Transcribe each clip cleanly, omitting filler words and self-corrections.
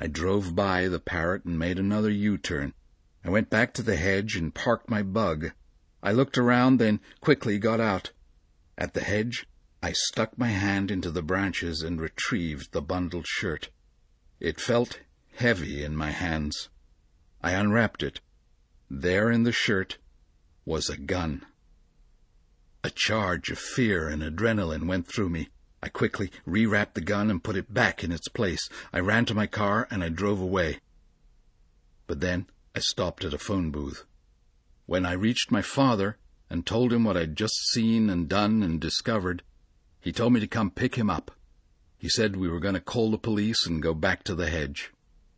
I drove by the Parrot and made another U-turn. I went back to the hedge and parked my bug. I looked around, then quickly got out. At the hedge, I stuck my hand into the branches and retrieved the bundled shirt. It felt heavy in my hands. I unwrapped it. There in the shirt was a gun. A charge of fear and adrenaline went through me. I quickly rewrapped the gun and put it back in its place. I ran to my car and I drove away. But then I stopped at a phone booth. When I reached my father and told him what I'd just seen and done and discovered, he told me to come pick him up. He said we were going to call the police and go back to the hedge.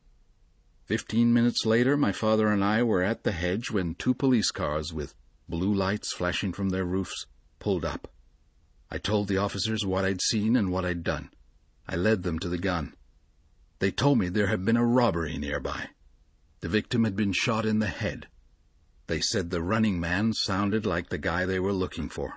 15 minutes later, my father and I were at the hedge when 2 police cars with blue lights flashing from their roofs pulled up. I told the officers what I'd seen and what I'd done. I led them to the gun. They told me there had been a robbery nearby. The victim had been shot in the head. They said the running man sounded like the guy they were looking for.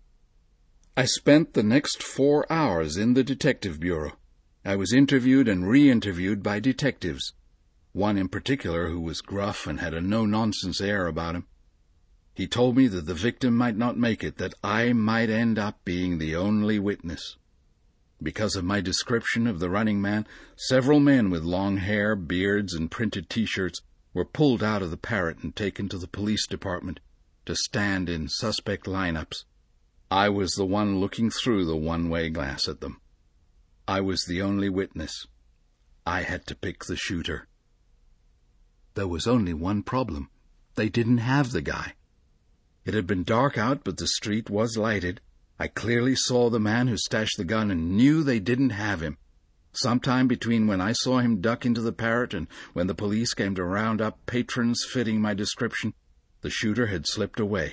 I spent the next 4 hours in the detective bureau. I was interviewed and re-interviewed by detectives, one in particular who was gruff and had a no-nonsense air about him. He told me that the victim might not make it, that I might end up being the only witness. Because of my description of the running man, several men with long hair, beards, and printed T-shirts were pulled out of the Parrot and taken to the police department to stand in suspect lineups. I was the one looking through the one-way glass at them. I was the only witness. I had to pick the shooter. There was only one problem. They didn't have the guy. It had been dark out, but the street was lighted. I clearly saw the man who stashed the gun and knew they didn't have him. Sometime between when I saw him duck into the Parrot and when the police came to round up patrons fitting my description, the shooter had slipped away.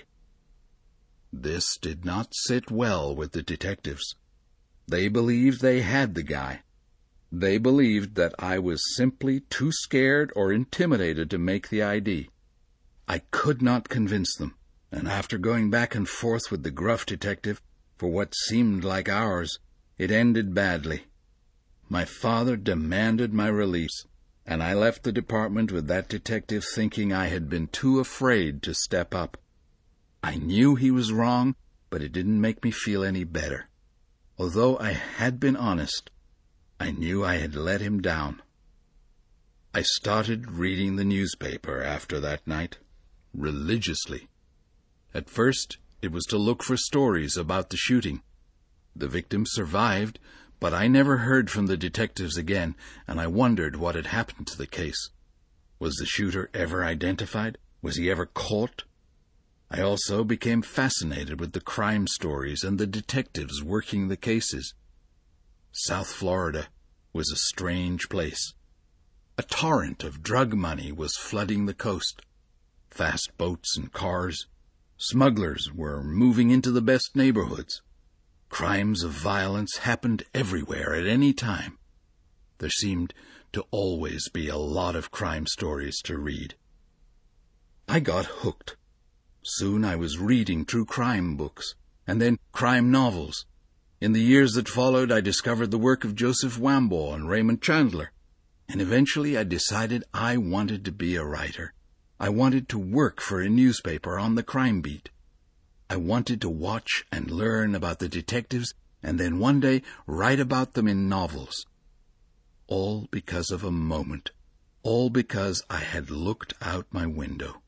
This did not sit well with the detectives. They believed they had the guy. They believed that I was simply too scared or intimidated to make the ID. I could not convince them, and after going back and forth with the gruff detective for what seemed like hours, it ended badly. My father demanded my release, and I left the department with that detective thinking I had been too afraid to step up. I knew he was wrong, but it didn't make me feel any better. Although I had been honest, I knew I had let him down. I started reading the newspaper after that night, religiously. At first, it was to look for stories about the shooting. The victim survived, but I never heard from the detectives again, and I wondered what had happened to the case. Was the shooter ever identified? Was he ever caught? I also became fascinated with the crime stories and the detectives working the cases. South Florida was a strange place. A torrent of drug money was flooding the coast. Fast boats and cars. Smugglers were moving into the best neighborhoods. Crimes of violence happened everywhere at any time. There seemed to always be a lot of crime stories to read. I got hooked. Soon I was reading true crime books, and then crime novels. In the years that followed, I discovered the work of Joseph Wambaugh and Raymond Chandler, and eventually I decided I wanted to be a writer. I wanted to work for a newspaper on the crime beat. I wanted to watch and learn about the detectives and then one day write about them in novels. All because of a moment. All because I had looked out my window.